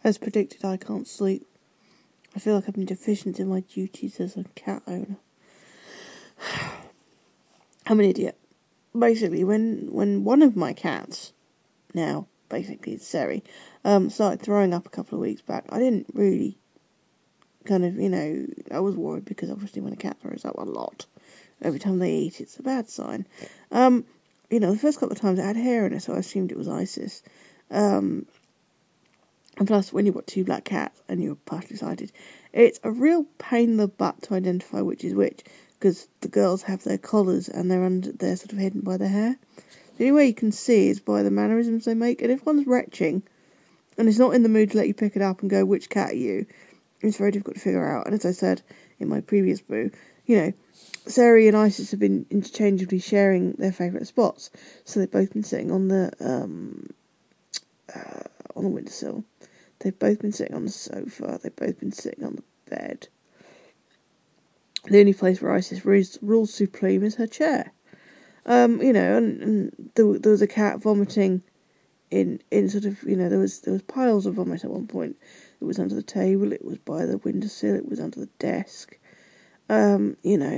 As predicted, I can't sleep. I feel like I've been deficient in my duties as a cat owner. I'm an idiot. Basically, when one of my cats, now basically it's Seri, started throwing up a couple of weeks back, I didn't really kind of, I was worried because obviously when a cat throws up a lot, every time they eat, it's a bad sign. The first couple of times it had hair in it, so I assumed it was Isis. And plus, when you've got two black cats and you're partially sighted, it's a real pain in the butt to identify which is which, because the girls have their collars and they're sort of hidden by their hair. The only way you can see is by the mannerisms they make, and if one's retching and it's not in the mood to let you pick it up and go, which cat are you, it's very difficult to figure out. And as I said in my previous brew, Sari and Isis have been interchangeably sharing their favourite spots. So they've both been sitting on the windowsill. They've both been sitting on the sofa. They've both been sitting on the bed. The only place where Isis rules supreme is her chair. And there was a cat vomiting in sort of, there was piles of vomit at one point. It was under the table, it was by the windowsill, it was under the desk. The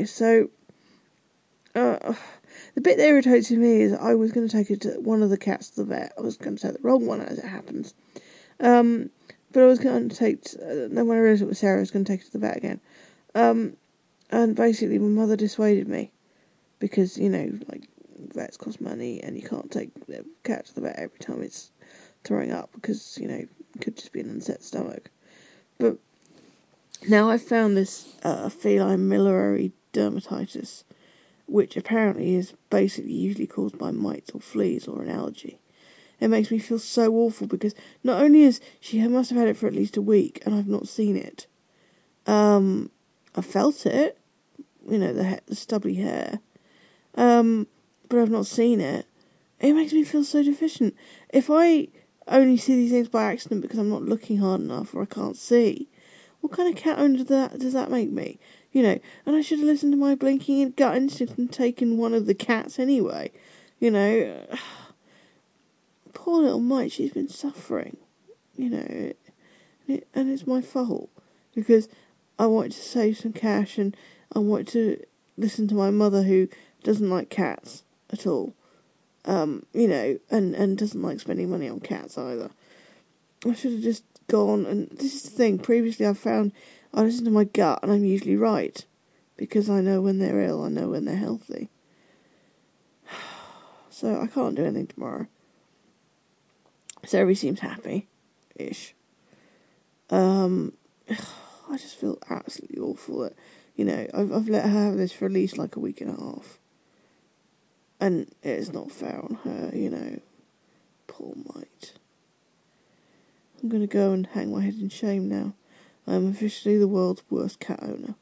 bit that irritates me is I was going to take one of the cats to the vet. I was going to take the wrong one, as it happens. But I was going to then when I realised it was Sarah, I was going to take her to the vet again. And basically my mother dissuaded me. Because, vets cost money and you can't take the cat to the vet every time it's throwing up because, it could just be an unset stomach. But now I've found this feline miliary dermatitis, which apparently is basically usually caused by mites or fleas or an allergy. It makes me feel so awful because not only is she must have had it for at least a week and I've not seen it. I felt it, the stubbly hair. But I've not seen it. It makes me feel so deficient. If I only see these things by accident because I'm not looking hard enough or I can't see, what kind of cat owner does that make me? And I should have listened to my blinking gut instinct and taken one of the cats anyway. Poor little mite, she's been suffering. And it's my fault. Because I wanted to save some cash and I wanted to listen to my mother who doesn't like cats at all. And doesn't like spending money on cats either. I should have just gone, and this is the thing, previously I've found I listen to my gut and I'm usually right. Because I know when they're ill, I know when they're healthy. So I can't do anything tomorrow. Sarah seems happy-ish. I just feel absolutely awful that, I've let her have this for at least like a week and a half. And it's not fair on her, Poor mite. I'm going to go and hang my head in shame now. I am officially the world's worst cat owner.